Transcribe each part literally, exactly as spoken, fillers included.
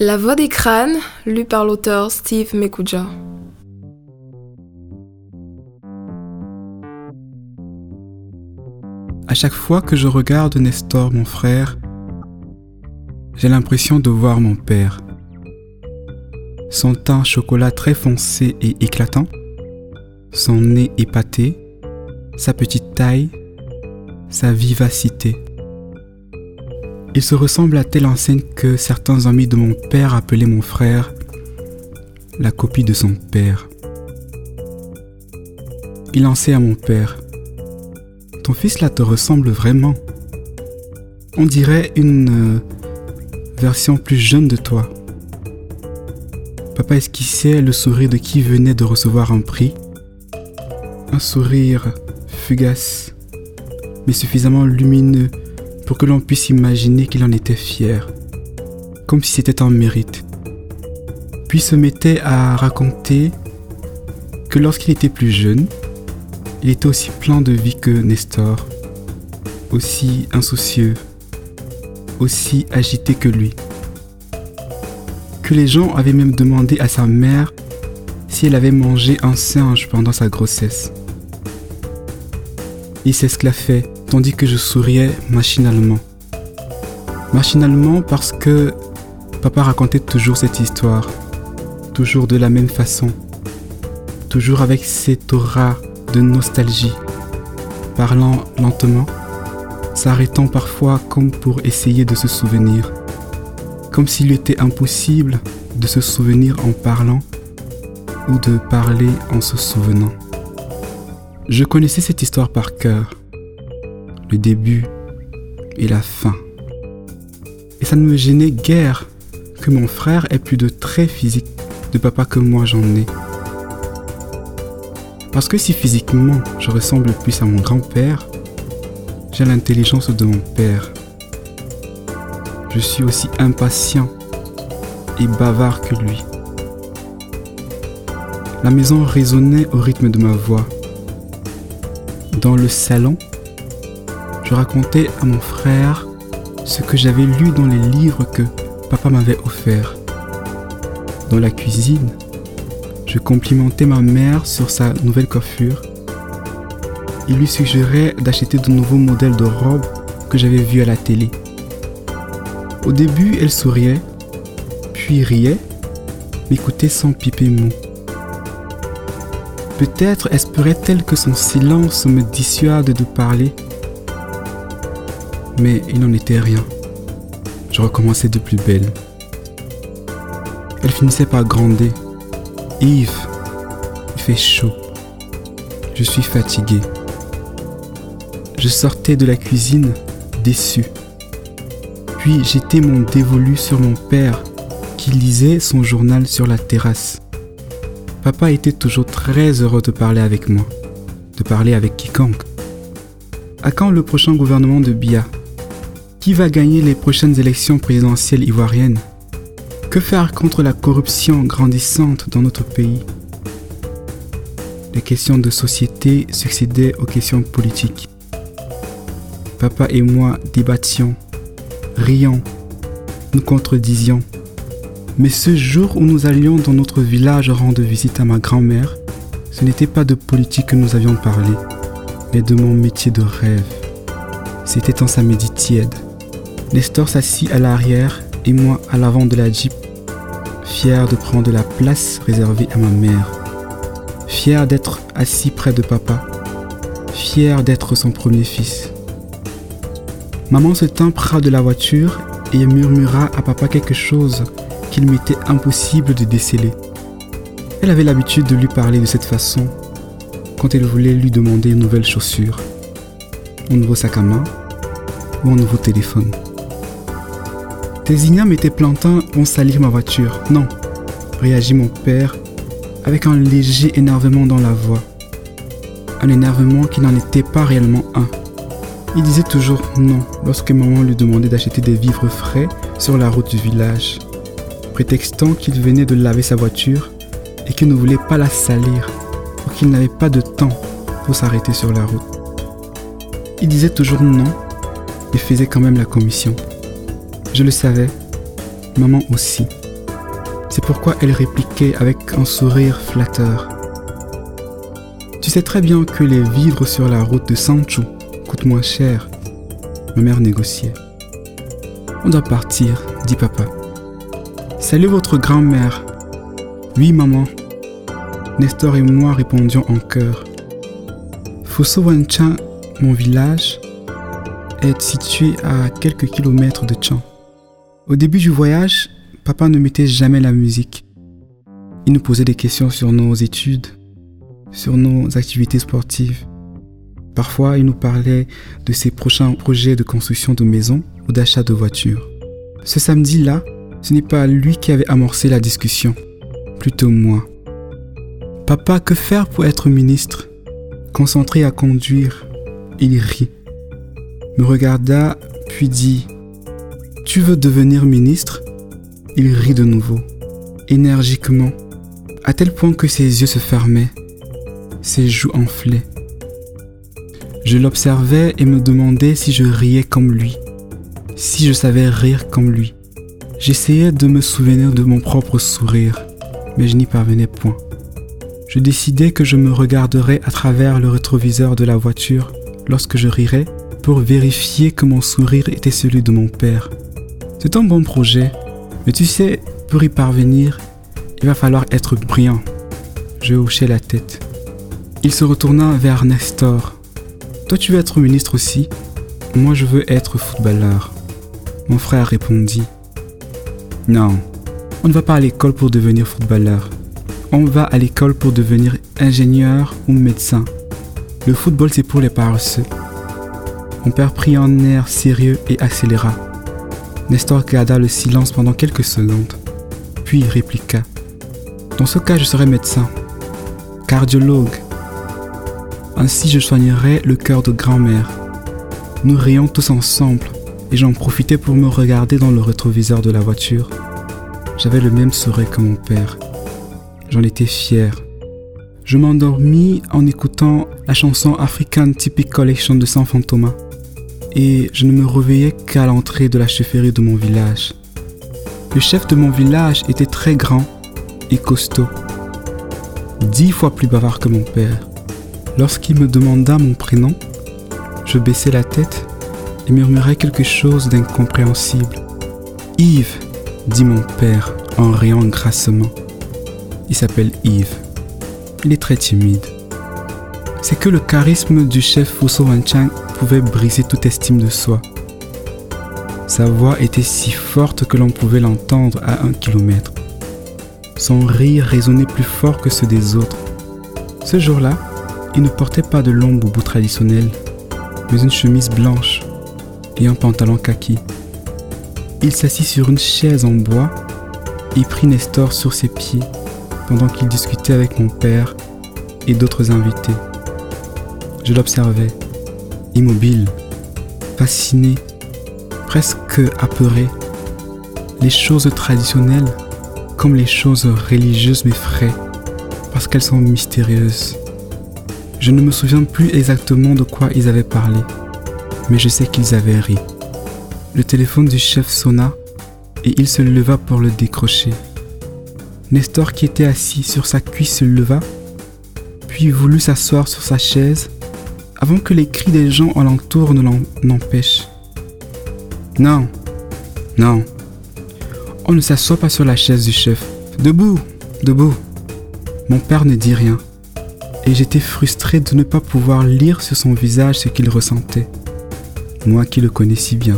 La voix des crânes, lue par l'auteur Steve Mekuja. À chaque fois que je regarde Nestor, mon frère, j'ai l'impression de voir mon père. Son teint chocolat très foncé et éclatant, son nez épaté, sa petite taille, sa vivacité. Il se ressemble à telle enseigne que certains amis de mon père appelaient mon frère la copie de son père. Il en sait à mon père: ton fils là te ressemble vraiment. On dirait une euh, version plus jeune de toi. Papa esquissait le sourire de qui venait de recevoir un prix. Un sourire fugace, mais suffisamment lumineux pour que l'on puisse imaginer qu'il en était fier, comme si c'était un mérite. Puis se mettait à raconter que lorsqu'il était plus jeune, il était aussi plein de vie que Nestor, aussi insoucieux, aussi agité que lui. Que les gens avaient même demandé à sa mère si elle avait mangé un singe pendant sa grossesse. Il s'esclaffait, tandis que je souriais machinalement. Machinalement parce que papa racontait toujours cette histoire, toujours de la même façon, toujours avec cette aura de nostalgie, parlant lentement, s'arrêtant parfois comme pour essayer de se souvenir, comme s'il était impossible de se souvenir en parlant ou de parler en se souvenant. Je connaissais cette histoire par cœur, le début et la fin. Et ça ne me gênait guère que mon frère ait plus de traits physiques de papa que moi j'en ai. Parce que si physiquement je ressemble plus à mon grand-père, j'ai l'intelligence de mon père. Je suis aussi impatient et bavard que lui. La maison résonnait au rythme de ma voix. Dans le salon, je racontais à mon frère ce que j'avais lu dans les livres que papa m'avait offerts. Dans la cuisine, je complimentais ma mère sur sa nouvelle coiffure. Il lui suggérait d'acheter de nouveaux modèles de robes que j'avais vus à la télé. Au début, elle souriait, puis riait, m'écoutait sans piper mot. Peut-être espérait-elle que son silence me dissuade de parler. Mais il n'en était rien. Je recommençais de plus belle. Elle finissait par gronder. Yves, il fait chaud. Je suis fatigué. Je sortais de la cuisine, déçu. Puis jetai mon dévolu sur mon père, qui lisait son journal sur la terrasse. Papa était toujours très heureux de parler avec moi, de parler avec quiconque. À quand le prochain gouvernement de Biya? Qui va gagner les prochaines élections présidentielles ivoiriennes? Que faire contre la corruption grandissante dans notre pays? Les questions de société succédaient aux questions politiques. Papa et moi débattions, rions, nous contredisions. Mais ce jour où nous allions dans notre village rendre visite à ma grand-mère, ce n'était pas de politique que nous avions parlé, mais de mon métier de rêve. C'était un samedi tiède. Nestor s'assit à l'arrière et moi à l'avant de la Jeep, fier de prendre la place réservée à ma mère, fier d'être assis près de papa, fier d'être son premier fils. Maman se tint près de la voiture et murmura à papa quelque chose qu'il m'était impossible de déceler. Elle avait l'habitude de lui parler de cette façon quand elle voulait lui demander une nouvelle chaussure, un nouveau sac à main ou un nouveau téléphone. Tes ignames et tes plantains vont salir ma voiture. Non, réagit mon père avec un léger énervement dans la voix. Un énervement qui n'en était pas réellement un. Il disait toujours non lorsque maman lui demandait d'acheter des vivres frais sur la route du village, prétextant qu'il venait de laver sa voiture et qu'il ne voulait pas la salir ou qu'il n'avait pas de temps pour s'arrêter sur la route. Il disait toujours non et faisait quand même la commission. Je le savais, maman aussi. C'est pourquoi elle répliquait avec un sourire flatteur. Tu sais très bien que les vivres sur la route de Sanchu coûtent moins cher. Ma mère négociait. On doit partir, dit papa. Salut votre grand-mère. Oui, maman. Nestor et moi répondions en chœur. Fosso Wanchang, mon village, est situé à quelques kilomètres de Tchang. Au début du voyage, papa ne mettait jamais la musique. Il nous posait des questions sur nos études, sur nos activités sportives. Parfois, il nous parlait de ses prochains projets de construction de maisons ou d'achat de voitures. Ce samedi-là, ce n'est pas lui qui avait amorcé la discussion, plutôt moi. « Papa, que faire pour être ministre ?» Concentré à conduire, il rit. Me regarda, puis dit « Tu veux devenir ministre ?» Il rit de nouveau, énergiquement, à tel point que ses yeux se fermaient, ses joues enflaient. Je l'observais et me demandais si je riais comme lui, si je savais rire comme lui. J'essayais de me souvenir de mon propre sourire, mais je n'y parvenais point. Je décidai que je me regarderais à travers le rétroviseur de la voiture lorsque je rirais pour vérifier que mon sourire était celui de mon père. C'est un bon projet, mais tu sais, pour y parvenir, il va falloir être brillant. Je hochai la tête. Il se retourna vers Nestor. Toi, tu veux être ministre aussi? Moi, je veux être footballeur. Mon frère répondit. Non, on ne va pas à l'école pour devenir footballeur. On va à l'école pour devenir ingénieur ou médecin. Le football, c'est pour les paresseux. Mon père prit un air sérieux et accéléra. Nestor garda le silence pendant quelques secondes, puis répliqua. Dans ce cas, je serai médecin, cardiologue. Ainsi, je soignerai le cœur de grand-mère. Nous rions tous ensemble et j'en profitais pour me regarder dans le rétroviseur de la voiture. J'avais le même sourire que mon père. J'en étais fier. Je m'endormis en écoutant la chanson African Typic Collection de San Fantoma et je ne me réveillais qu'à l'entrée de la chefferie de mon village. Le chef de mon village était très grand et costaud, dix fois plus bavard que mon père. Lorsqu'il me demanda mon prénom, je baissai la tête et murmurai quelque chose d'incompréhensible. « Yves !» dit mon père en riant grassement. Il s'appelle Yves. Il est très timide. C'est que le charisme du chef Fosso Wanchang pouvait briser toute estime de soi. Sa voix était si forte que l'on pouvait l'entendre à un kilomètre. Son rire résonnait plus fort que ceux des autres. Ce jour-là, il ne portait pas de long boubou traditionnel, mais une chemise blanche et un pantalon kaki. Il s'assit sur une chaise en bois et prit Nestor sur ses pieds pendant qu'il discutait avec mon père et d'autres invités. Je l'observais, immobile, fasciné, presque apeuré. Les choses traditionnelles, comme les choses religieuses, m'effraient parce qu'elles sont mystérieuses. Je ne me souviens plus exactement de quoi ils avaient parlé, mais je sais qu'ils avaient ri. Le téléphone du chef sonna et il se leva pour le décrocher. Nestor, qui était assis sur sa cuisse, se leva, puis voulut s'asseoir sur sa chaise avant que les cris des gens alentour ne l'empêchent. Non, non, on ne s'assoit pas sur la chaise du chef. Debout, debout. Mon père ne dit rien, et j'étais frustré de ne pas pouvoir lire sur son visage ce qu'il ressentait, moi qui le connais si bien.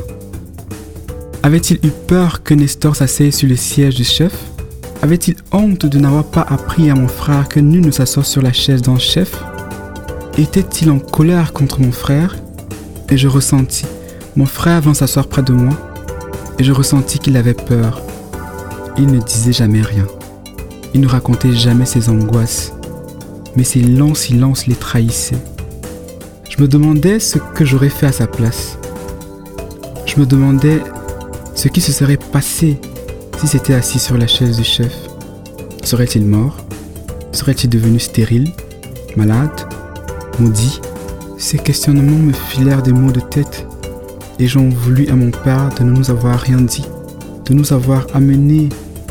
Avait-il eu peur que Nestor s'asseye sur le siège du chef? Avait-il honte de n'avoir pas appris à mon frère que nul ne s'assoit sur la chaise d'un chef? Était-il en colère contre mon frère? Et je ressentis, mon frère vint s'asseoir près de moi, et je ressentis qu'il avait peur. Il ne disait jamais rien. Il ne racontait jamais ses angoisses, mais ses longs silences les trahissaient. Je me demandais ce que j'aurais fait à sa place. Je me demandais ce qui se serait passé si c'était assis sur la chaise du chef. Serait-il mort? Serait-il devenu stérile? Malade? Maudit? Ces questionnements me filèrent des maux de tête et j'en voulus à mon père de ne nous avoir rien dit, de nous avoir amenés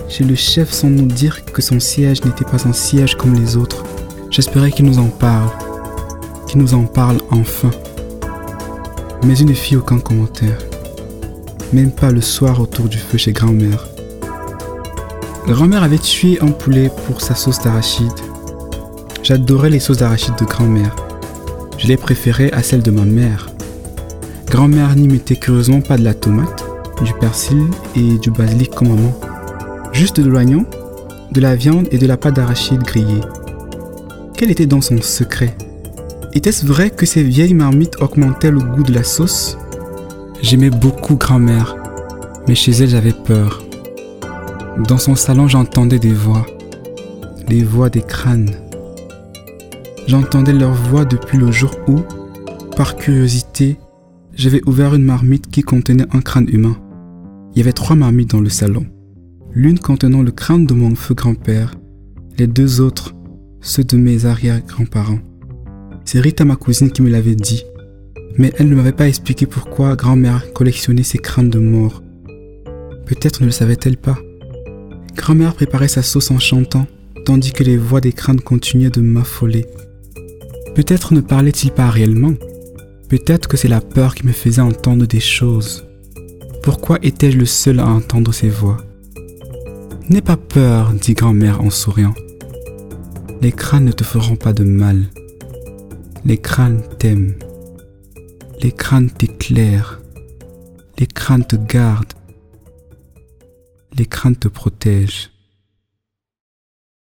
chez le chef sans nous dire que son siège n'était pas un siège comme les autres. J'espérais qu'il nous en parle, qu'il nous en parle enfin. Mais il ne fit aucun commentaire, même pas le soir autour du feu chez grand-mère. Grand-mère avait tué un poulet pour sa sauce d'arachide. J'adorais les sauces d'arachide de grand-mère. Je les préférais à celles de ma mère. Grand-mère n'y mettait curieusement pas de la tomate, du persil et du basilic comme maman. Juste de l'oignon, de la viande et de la pâte d'arachide grillée. Quel était donc son secret? Était-ce vrai que ces vieilles marmites augmentaient le goût de la sauce? J'aimais beaucoup grand-mère, mais chez elle j'avais peur. Dans son salon j'entendais des voix, les voix des crânes. J'entendais leurs voix depuis le jour où, par curiosité, j'avais ouvert une marmite qui contenait un crâne humain. Il y avait trois marmites dans le salon. L'une contenant le crâne de mon feu grand-père, les deux autres, ceux de mes arrière-grands-parents. C'est Rita, ma cousine, qui me l'avait dit, mais elle ne m'avait pas expliqué pourquoi grand-mère collectionnait ces crânes de mort. Peut-être ne le savait-elle pas. Grand-mère préparait sa sauce en chantant, tandis que les voix des crânes continuaient de m'affoler. Peut-être ne parlait-il pas réellement. Peut-être que c'est la peur qui me faisait entendre des choses. Pourquoi étais-je le seul à entendre ces voix? N'aie pas peur, dit grand-mère en souriant. Les crânes ne te feront pas de mal. Les crânes t'aiment. Les crânes t'éclairent. Les crânes te gardent. Les crânes te protègent.